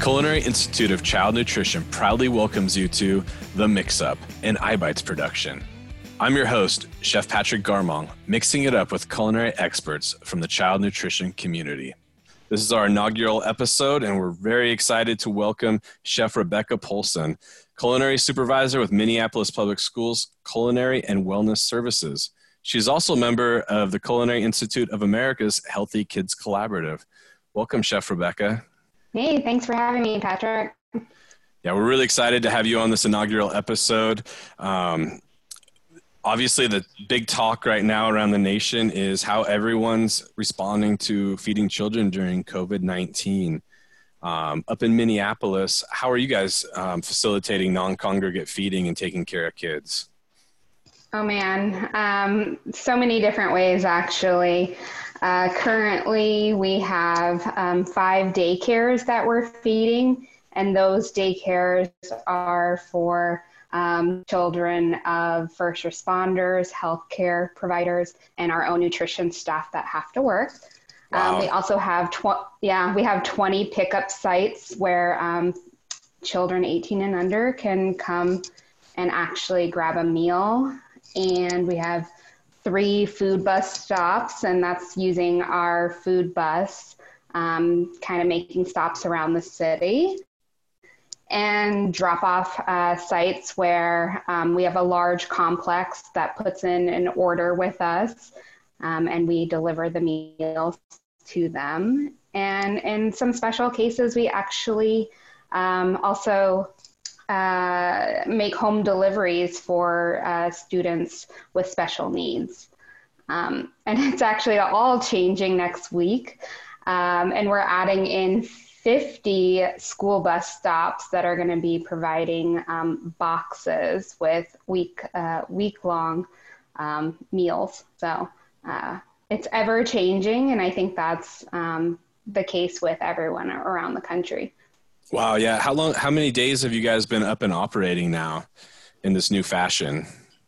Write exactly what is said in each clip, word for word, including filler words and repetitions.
Culinary Institute of Child Nutrition proudly welcomes you to The Mix-Up, an iBites production. I'm your host, Chef Patrick Garmong, mixing it up with culinary experts from the child nutrition community. This is our inaugural episode, and we're very excited to welcome Chef Rebecca Polson, culinary supervisor with Minneapolis Public Schools Culinary and Wellness Services. She's also a member of the Culinary Institute of America's Healthy Kids Collaborative. Welcome, Chef Rebecca. Hey, thanks for having me, Patrick. Yeah, we're really excited to have you on this inaugural episode. Um, obviously, the big talk right now around the nation is how everyone's responding to feeding children during COVID nineteen. Um, up in Minneapolis, how are you guys um, facilitating non-congregate feeding and taking care of kids? Oh man, um, so many different ways actually. Uh, currently, we have um, five daycares that we're feeding, and those daycares are for um, children of first responders, healthcare providers, and our own nutrition staff that have to work. Wow. Um, we also have tw- yeah, we have twenty pickup sites where um, children eighteen and under can come and actually grab a meal. And we have three food bus stops, and that's using our food bus, um, kind of making stops around the city. And drop-off uh, sites where um, we have a large complex that puts in an order with us, um, and we deliver the meals to them. And in some special cases, we actually um, also Uh, make home deliveries for uh, students with special needs. Um, and it's actually all changing next week. Um, and we're adding in fifty school bus stops that are going to be providing um, boxes with week, uh, week-long um, meals. So uh, it's ever changing, and I think that's um, the case with everyone around the country. Wow, yeah. How long, how many days have you guys been up and operating now in this new fashion?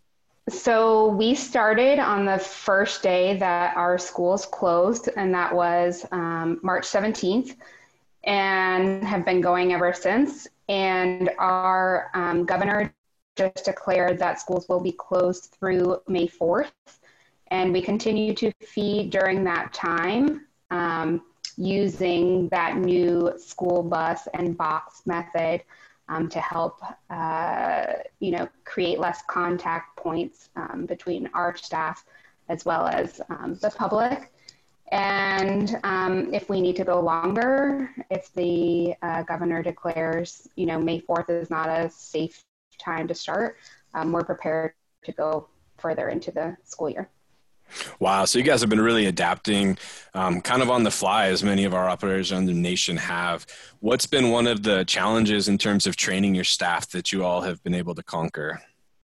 So we started on the first day that our schools closed, and that was um, March seventeenth, and have been going ever since. And our um, governor just declared that schools will be closed through May fourth, and we continue to feed during that time. Um, using that new school bus and box method um, to help, uh, you know, create less contact points um, between our staff as well as um, the public. And um, if we need to go longer, if the uh, governor declares, you know, May fourth is not a safe time to start, um, we're prepared to go further into the school year. Wow. So you guys have been really adapting um, kind of on the fly, as many of our operators around the nation have. What's been one of the challenges in terms of training your staff that you all have been able to conquer?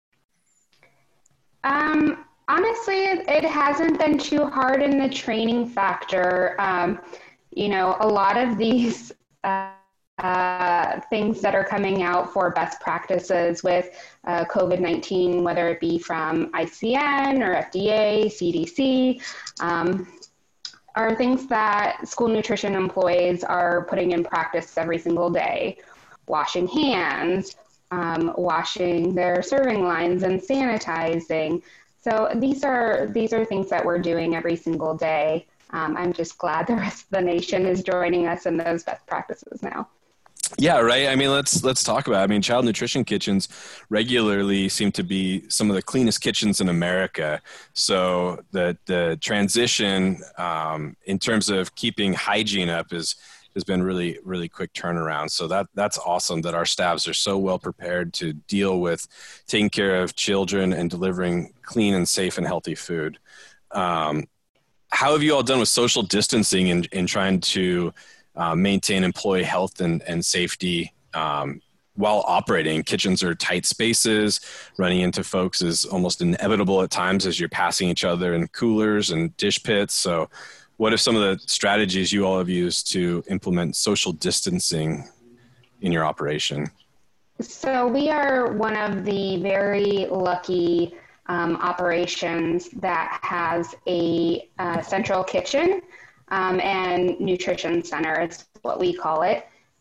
Um, honestly, it, it hasn't been too hard in the training factor. Um, you know, a lot of these uh, uh, things that are coming out for best practices with uh, COVID nineteen, whether it be from I C N or F D A, C D C, um, are things that school nutrition employees are putting in practice every single day. Washing hands, um, washing their serving lines, and sanitizing. So these are these are things that we're doing every single day. Um, I'm just glad the rest of the nation is joining us in those best practices now. Yeah, right. I mean, let's let's talk about it. I mean, child nutrition kitchens regularly seem to be some of the cleanest kitchens in America. So the the transition um, in terms of keeping hygiene up is has been really really quick turnaround. So that that's awesome that our staffs are so well prepared to deal with taking care of children and delivering clean and safe and healthy food. Um, how have you all done with social distancing and in, in trying to Uh, maintain employee health and, and safety um, while operating? Kitchens are tight spaces. Running into folks is almost inevitable at times as you're passing each other in coolers and dish pits. So what are some of the strategies you all have used to implement social distancing in your operation? So we are one of the very lucky um, operations that has a uh, central kitchen um, and nutrition center is what we call it.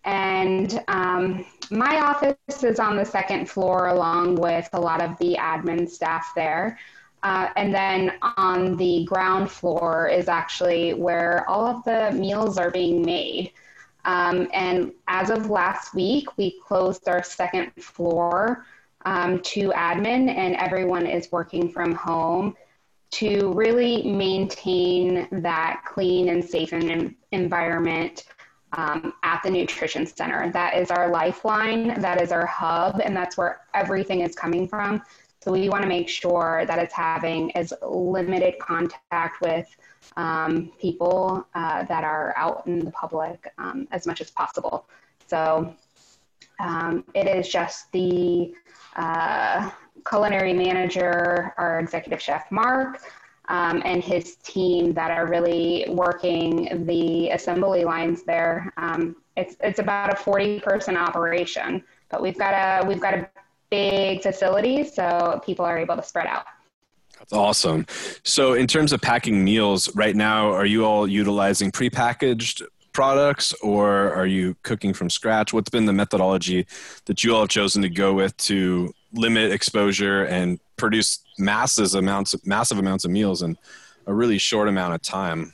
And um, my office is on the second floor along with a lot of the admin staff there. Uh, and then on the ground floor is actually where all of the meals are being made. Um, and as of last week, we closed our second floor um, to admin, and everyone is working from home to really maintain that clean and safe and environment um, at the nutrition center. That is our lifeline, that is our hub, and that's where everything is coming from. So we want to make sure that it's having as limited contact with um, people uh, that are out in the public um, as much as possible. So um, it is just the uh, culinary manager, our executive chef, Mark, um, and his team that are really working the assembly lines there. Um, it's, it's about a forty person operation, but we've got a, we've got a big facility, so people are able to spread out. That's awesome. So in terms of packing meals right now, are you all utilizing prepackaged products, or are you cooking from scratch? What's been the methodology that you all have chosen to go with to limit exposure and produce massive amounts, massive amounts of meals in a really short amount of time?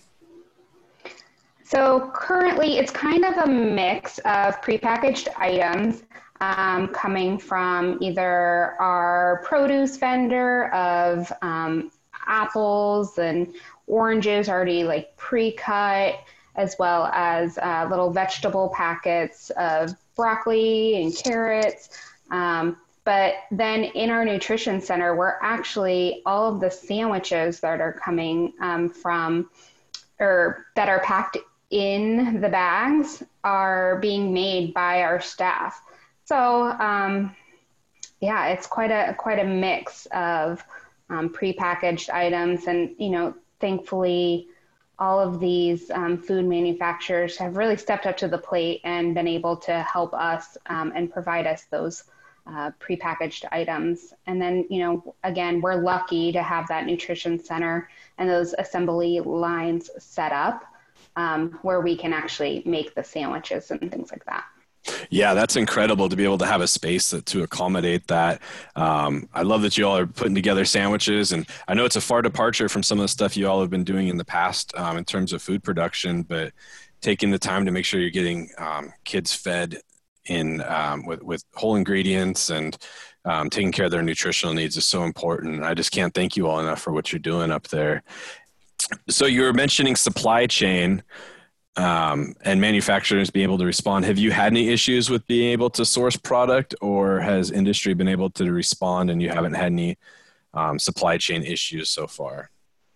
So currently it's kind of a mix of prepackaged items um, coming from either our produce vendor of um, apples and oranges already like pre-cut, as well as uh, little vegetable packets of broccoli and carrots. Um, but then in our nutrition center, we're actually, all of the sandwiches that are coming um, from, or that are packed in the bags are being made by our staff. So um, yeah, it's quite a, quite a mix of um, prepackaged items. And, you know, thankfully, all of these um, food manufacturers have really stepped up to the plate and been able to help us um, and provide us those uh, prepackaged items. And then, you know, again, we're lucky to have that nutrition center and those assembly lines set up um, where we can actually make the sandwiches and things like that. Yeah, that's incredible to be able to have a space that, to accommodate that. Um, I love that you all are putting together sandwiches, and I know it's a far departure from some of the stuff you all have been doing in the past um, in terms of food production, but taking the time to make sure you're getting um, kids fed in um, with, with whole ingredients and um, taking care of their nutritional needs is so important. I just can't thank you all enough for what you're doing up there. So you were mentioning supply chain. Um, and manufacturers being able to respond. Have you had any issues with being able to source product, or has industry been able to respond and you haven't had any um, supply chain issues so far?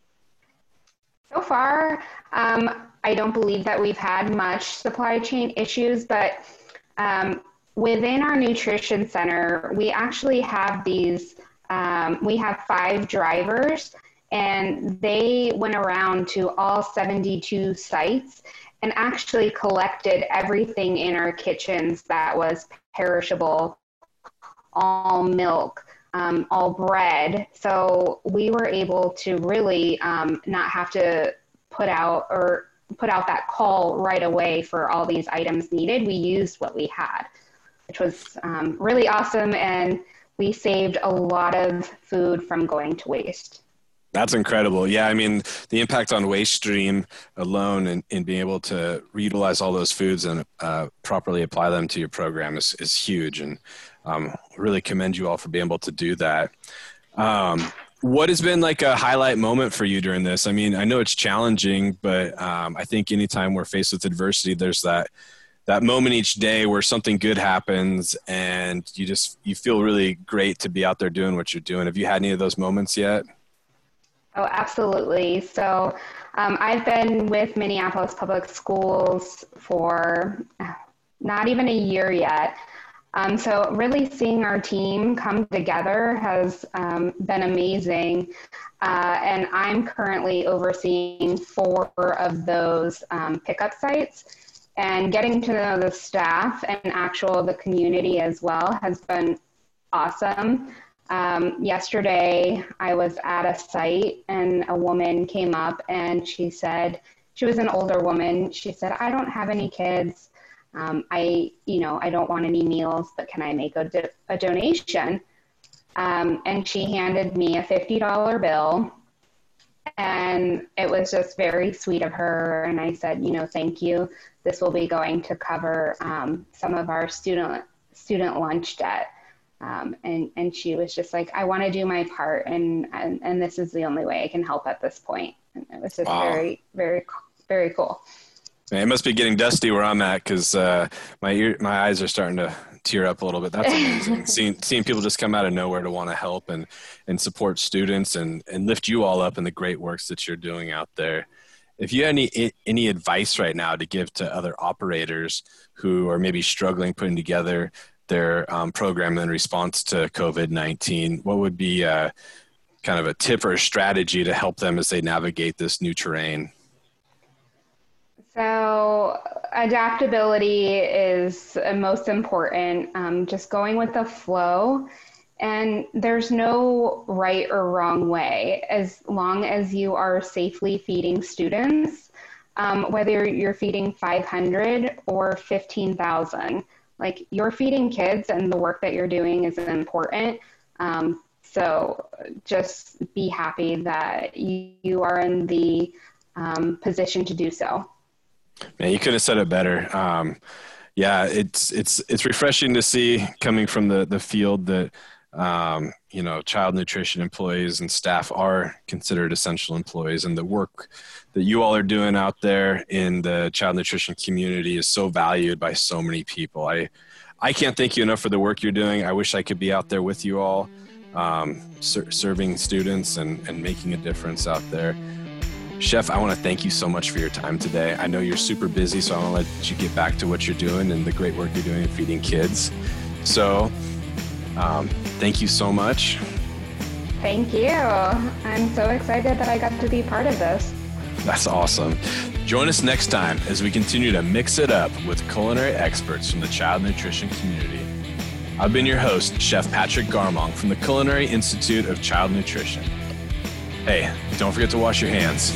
So far, um, I don't believe that we've had much supply chain issues, but um, within our nutrition center, we actually have these, um, we have five drivers, and they went around to all seventy-two sites and actually collected everything in our kitchens that was perishable, all milk, um, all bread. So we were able to really um, not have to put out or put out that call right away for all these items needed. We used what we had, which was um, really awesome. And we saved a lot of food from going to waste. That's incredible. Yeah, I mean, the impact on waste stream alone and, and being able to reutilize all those foods and uh, properly apply them to your program is, is huge. And um, really commend you all for being able to do that. Um, what has been like a highlight moment for you during this? I mean, I know it's challenging, but um, I think anytime we're faced with adversity, there's that that moment each day where something good happens and you just, you feel really great to be out there doing what you're doing. Have you had any of those moments yet? Oh, absolutely. So um, I've been with Minneapolis Public Schools for not even a year yet. Um, so really seeing our team come together has um, been amazing. Uh, and I'm currently overseeing four of those um, pickup sites, and getting to know the staff and actual the community as well has been awesome. Um, yesterday, I was at a site and a woman came up and she said, she was an older woman. She said, I don't have any kids. Um, I, you know, I don't want any meals, but can I make a, do- a donation? Um, and she handed me a fifty dollar bill, and it was just very sweet of her. And I said, you know, thank you. This will be going to cover um, some of our student student lunch debt. Um, and, and she was just like, I want to do my part, and, and, and this is the only way I can help at this point. And it was just Wow. very, very, very cool. Man, it must be getting dusty where I'm at, because uh, my ear, my eyes are starting to tear up a little bit. That's amazing. seeing seeing people just come out of nowhere to want to help and and support students and and lift you all up in the great works that you're doing out there. If you have any any advice right now to give to other operators who are maybe struggling putting together their um, program in response to COVID nineteen, what would be uh, kind of a tip or a strategy to help them as they navigate this new terrain? So adaptability is most important, um, just going with the flow. And there's no right or wrong way, as long as you are safely feeding students, um, whether you're feeding five hundred or fifteen thousand. Like, you're feeding kids, and the work that you're doing is important. Um, so just be happy that you, you are in the um, position to do so. Man, you could have said it better. Um, yeah, it's it's it's refreshing to see, coming from the the field, that um, you know, child nutrition employees and staff are considered essential employees, and the work that you all are doing out there in the child nutrition community is so valued by so many people. I I can't thank you enough for the work you're doing. I wish I could be out there with you all, um, ser- serving students and and making a difference out there. Chef, I want to thank you so much for your time today. I know you're super busy, so I want to let you get back to what you're doing and the great work you're doing in feeding kids. So um, thank you so much. Thank you. I'm so excited that I got to be part of this. That's awesome. Join us next time as we continue to mix it up with culinary experts from the child nutrition community. I've been your host, Chef Patrick Garmong from the Culinary Institute of Child Nutrition. Hey, don't forget to wash your hands.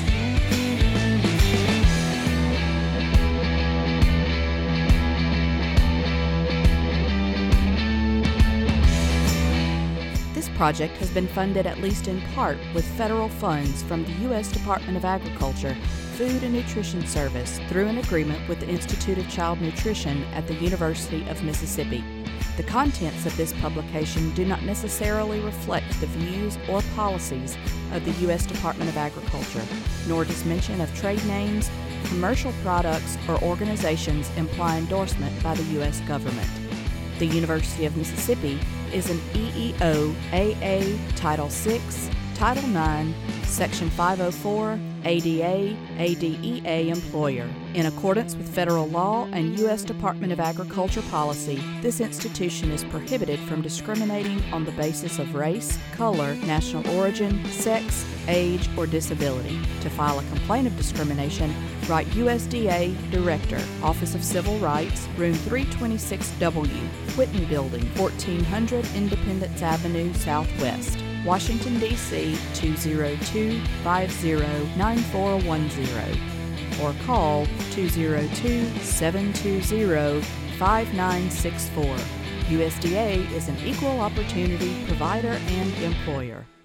This project has been funded at least in part with federal funds from the U S Department of Agriculture, Food and Nutrition Service through an agreement with the Institute of Child Nutrition at the University of Mississippi. The contents of this publication do not necessarily reflect the views or policies of the U S Department of Agriculture, nor does mention of trade names, commercial products, or organizations imply endorsement by the U S government. The University of Mississippi is an E E O A A Title six, Title nine, Section five oh four, A D A, A D E A employer. In accordance with federal law and U S Department of Agriculture policy, this institution is prohibited from discriminating on the basis of race, color, national origin, sex, age, or disability. To file a complaint of discrimination, write U S D A Director, Office of Civil Rights, Room three twenty-six W, Whitten Building, fourteen hundred Independence Avenue, Southwest, Washington, D C two zero two, five zero nine four one zero, or call two zero two, seven two zero, five nine six four. U S D A is an equal opportunity provider and employer.